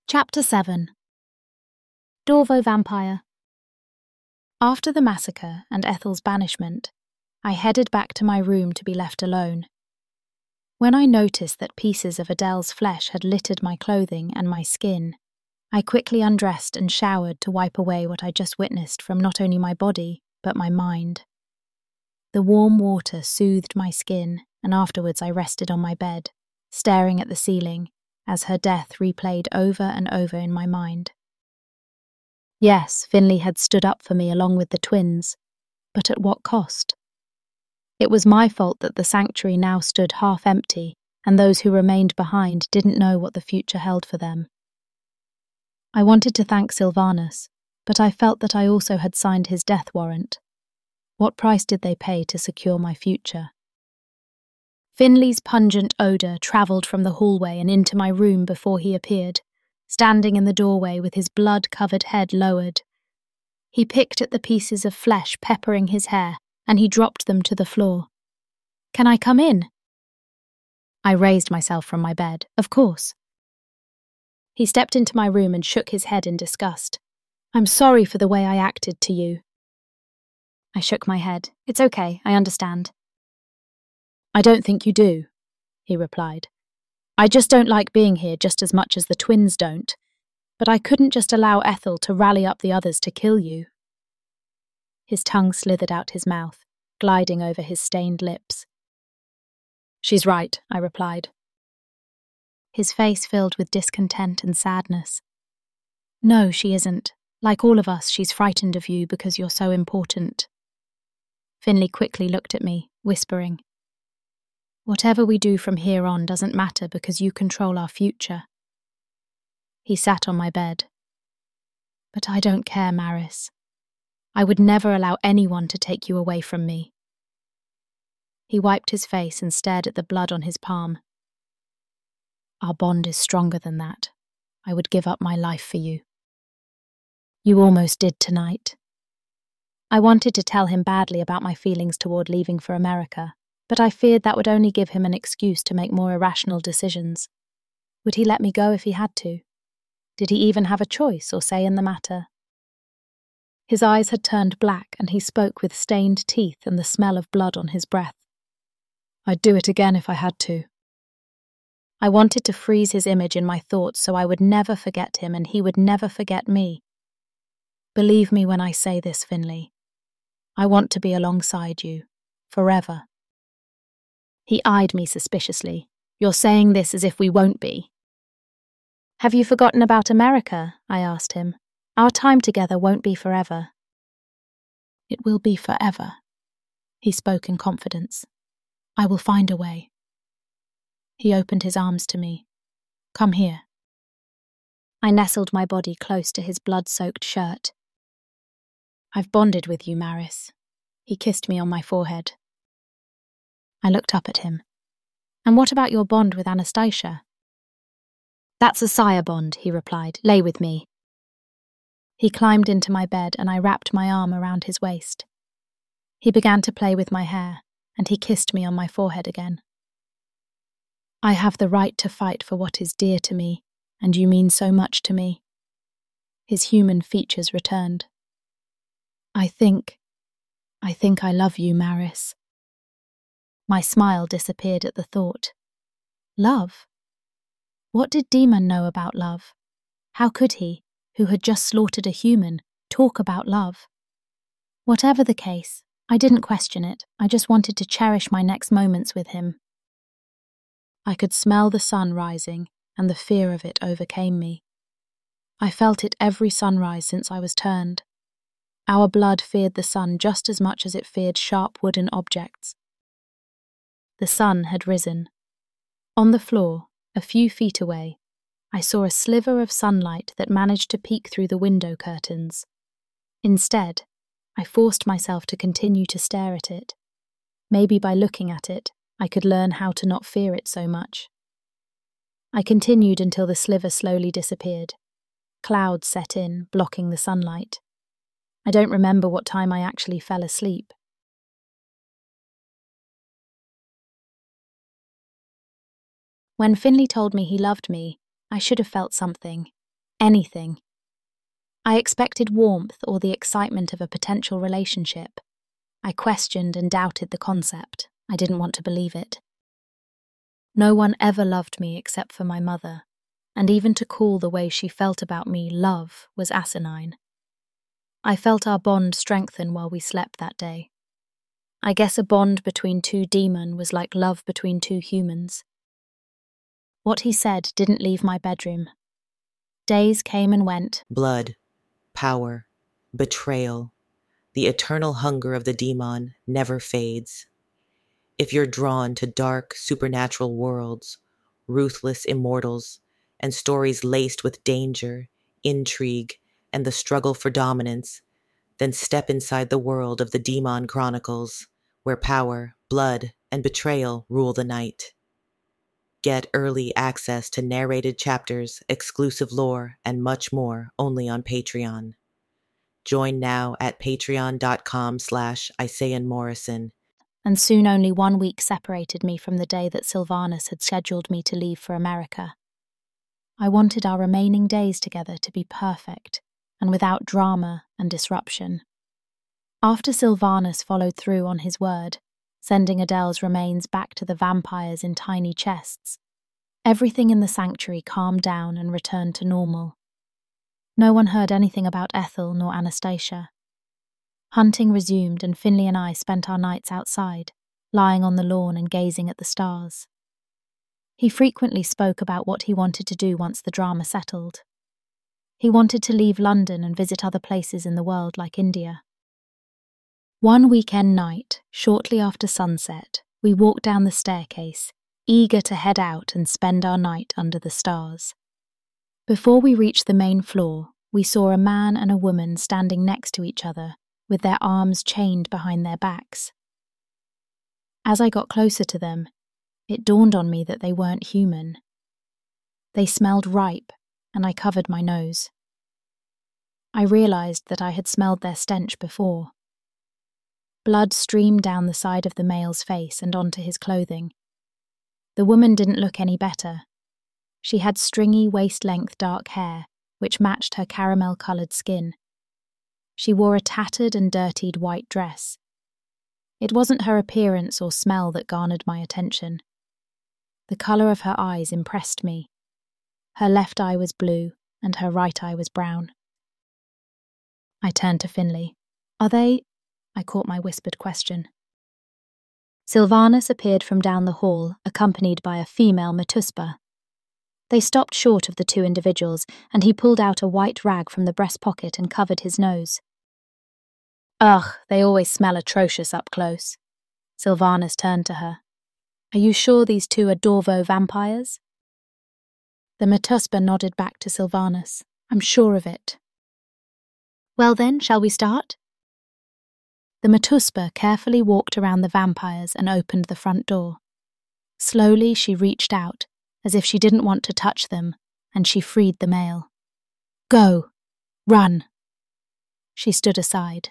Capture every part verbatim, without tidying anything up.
Chapter seven. Dorvo Vampire. After the massacre and Ethel's banishment, I headed back to my room to be left alone. When I noticed that pieces of Adele's flesh had littered my clothing and my skin, I quickly undressed and showered to wipe away what I just witnessed from not only my body, but my mind. The warm water soothed my skin, and afterwards I rested on my bed, staring at the ceiling, as her death replayed over and over in my mind. Yes, Finley had stood up for me along with the twins, but at what cost? It was my fault that the sanctuary now stood half empty, and those who remained behind didn't know what the future held for them. I wanted to thank Sylvanus, but I felt that I also had signed his death warrant. What price did they pay to secure my future? Finley's pungent odour travelled from the hallway and into my room before he appeared, standing in the doorway with his blood-covered head lowered. He picked at the pieces of flesh peppering his hair, and he dropped them to the floor. "Can I come in?" I raised myself from my bed. Of course. He stepped into my room and shook his head in disgust. "I'm sorry for the way I acted to you." I shook my head. "It's okay, I understand." "I don't think you do," he replied. "I just don't like being here just as much as the twins don't, but I couldn't just allow Ethel to rally up the others to kill you." His tongue slithered out his mouth, gliding over his stained lips. "She's right," I replied. His face filled with discontent and sadness. "No, she isn't. Like all of us, she's frightened of you because you're so important." Finley quickly looked at me, whispering, "Whatever we do from here on doesn't matter because you control our future." He sat on my bed. "But I don't care, Maris. I would never allow anyone to take you away from me." He wiped his face and stared at the blood on his palm. "Our bond is stronger than that. I would give up my life for you." "You almost did tonight." I wanted to tell him badly about my feelings toward leaving for America, but I feared that would only give him an excuse to make more irrational decisions. Would he let me go if he had to? Did he even have a choice or say in the matter? His eyes had turned black and he spoke with stained teeth and the smell of blood on his breath. "I'd do it again if I had to." I wanted to freeze his image in my thoughts so I would never forget him and he would never forget me. Believe me when I say this, Finley. I want to be alongside you, forever. He eyed me suspiciously. "You're saying this as if we won't be." "Have you forgotten about America?" I asked him. "Our time together won't be forever." "It will be forever," he spoke in confidence. "I will find a way." He opened his arms to me. "Come here." I nestled my body close to his blood-soaked shirt. "I've bonded with you, Maris." He kissed me on my forehead. I looked up at him. "And what about your bond with Anastasia?" "That's a sire bond," he replied. "Lay with me." He climbed into my bed and I wrapped my arm around his waist. He began to play with my hair, and he kissed me on my forehead again. "I have the right to fight for what is dear to me, and you mean so much to me." His human features returned. I think, I think I love you, Maris." My smile disappeared at the thought. Love? What did Demon know about love? How could he, who had just slaughtered a human, talk about love? Whatever the case, I didn't question it. I just wanted to cherish my next moments with him. I could smell the sun rising, and the fear of it overcame me. I felt it every sunrise since I was turned. Our blood feared the sun just as much as it feared sharp wooden objects. The sun had risen. On the floor, a few feet away, I saw a sliver of sunlight that managed to peek through the window curtains. Instead, I forced myself to continue to stare at it. Maybe by looking at it, I could learn how to not fear it so much. I continued until the sliver slowly disappeared. Clouds set in, blocking the sunlight. I don't remember what time I actually fell asleep. When Finley told me he loved me, I should have felt something. anything. I expected warmth or the excitement of a potential relationship. I questioned and doubted the concept. I didn't want to believe it. No one ever loved me except for my mother, and even to call the way she felt about me love was asinine. I felt our bond strengthen while we slept that day. I guess a bond between two demon was like love between two humans. What he said didn't leave my bedroom. Days came and went. Blood, power, betrayal, the eternal hunger of the demon never fades. If you're drawn to dark, supernatural worlds, ruthless immortals, and stories laced with danger, intrigue, and the struggle for dominance, then step inside the world of the Demon Chronicles, where power, blood, and betrayal rule the night. Get early access to narrated chapters, exclusive lore, and much more only on Patreon. Join now at patreon.com slash Isayan Morrison. And soon only one week separated me from the day that Sylvanus had scheduled me to leave for America. I wanted our remaining days together to be perfect and without drama and disruption. After Sylvanus followed through on his word, sending Adele's remains back to the vampires in tiny chests, everything in the sanctuary calmed down and returned to normal. No one heard anything about Ethel nor Anastasia. Hunting resumed, and Finley and I spent our nights outside, lying on the lawn and gazing at the stars. He frequently spoke about what he wanted to do once the drama settled. He wanted to leave London and visit other places in the world like India. One weekend night, shortly after sunset, we walked down the staircase, eager to head out and spend our night under the stars. Before we reached the main floor, we saw a man and a woman standing next to each other, with their arms chained behind their backs. As I got closer to them, it dawned on me that they weren't human. They smelled ripe, and I covered my nose. I realized that I had smelled their stench before. Blood streamed down the side of the male's face and onto his clothing. The woman didn't look any better. She had stringy waist-length dark hair, which matched her caramel-coloured skin. She wore a tattered and dirtied white dress. It wasn't her appearance or smell that garnered my attention. The colour of her eyes impressed me. Her left eye was blue, and her right eye was brown. I turned to Finley. "Are they—" I caught my whispered question. Sylvanus appeared from down the hall, accompanied by a female Metuspa. They stopped short of the two individuals, and he pulled out a white rag from the breast pocket and covered his nose. "Ugh, they always smell atrocious up close." Sylvanus turned to her. "Are you sure these two are Dorvo vampires?" The Metuspa nodded back to Sylvanus. "I'm sure of it." "Well then, shall we start?" The Metuspa carefully walked around the vampires and opened the front door. Slowly she reached out, as if she didn't want to touch them, and she freed the male. "Go! Run!" She stood aside.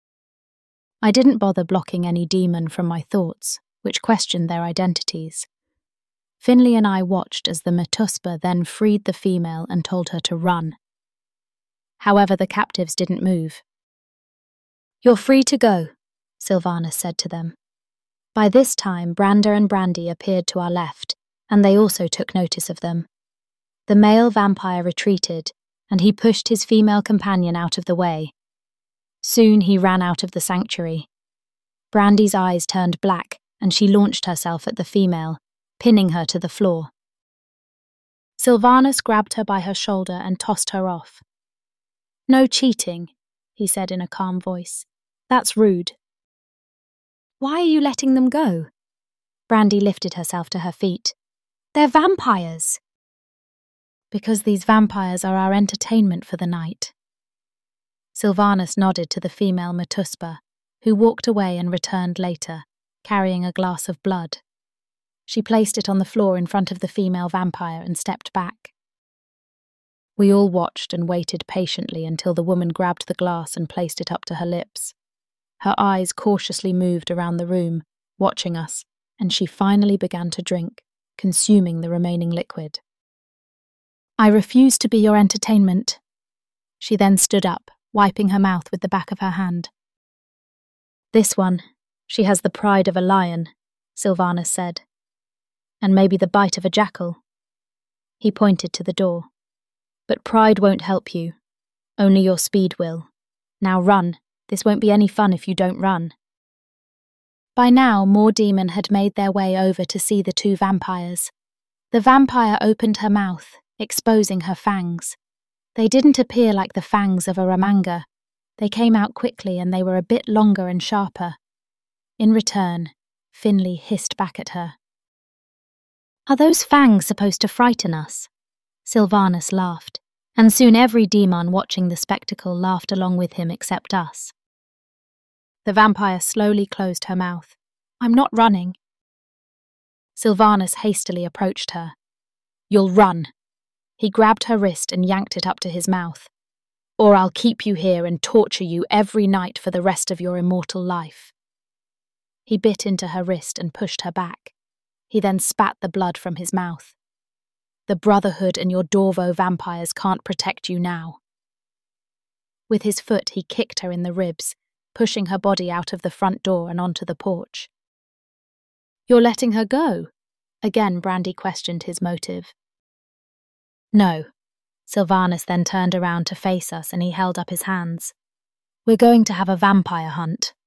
I didn't bother blocking any demon from my thoughts, which questioned their identities. Finley and I watched as the Metuspa then freed the female and told her to run. However, the captives didn't move. "You're free to go," Sylvanus said to them. By this time, Brander and Brandy appeared to our left, and they also took notice of them. The male vampire retreated, and he pushed his female companion out of the way. Soon he ran out of the sanctuary. Brandy's eyes turned black, and she launched herself at the female, pinning her to the floor. Sylvanus grabbed her by her shoulder and tossed her off. "No cheating," he said in a calm voice. "That's rude." "Why are you letting them go?" Brandy lifted herself to her feet. "They're vampires." "Because these vampires are our entertainment for the night." Sylvanus nodded to the female Metuspa, who walked away and returned later, carrying a glass of blood. She placed it on the floor in front of the female vampire and stepped back. We all watched and waited patiently until the woman grabbed the glass and placed it up to her lips. Her eyes cautiously moved around the room, watching us, and she finally began to drink, consuming the remaining liquid. I refuse to be your entertainment. She then stood up, wiping her mouth with the back of her hand. This one, she has the pride of a lion, Sylvanus said. And maybe the bite of a jackal. He pointed to the door. But pride won't help you. Only your speed will. Now run. This won't be any fun if you don't run. By now, more demon had made their way over to see the two vampires. The vampire opened her mouth, exposing her fangs. They didn't appear like the fangs of a Ramanga. They came out quickly and they were a bit longer and sharper. In return, Finley hissed back at her. Are those fangs supposed to frighten us? Sylvanus laughed, and soon every demon watching the spectacle laughed along with him except us. The vampire slowly closed her mouth. I'm not running. Sylvanus hastily approached her. You'll run. He grabbed her wrist and yanked it up to his mouth. Or I'll keep you here and torture you every night for the rest of your immortal life. He bit into her wrist and pushed her back. He then spat the blood from his mouth. The Brotherhood and your Dorvo vampires can't protect you now. With his foot he kicked her in the ribs, pushing her body out of the front door and onto the porch. You're letting her go? Again Brandy questioned his motive. No. Sylvanus then turned around to face us and he held up his hands. We're going to have a vampire hunt.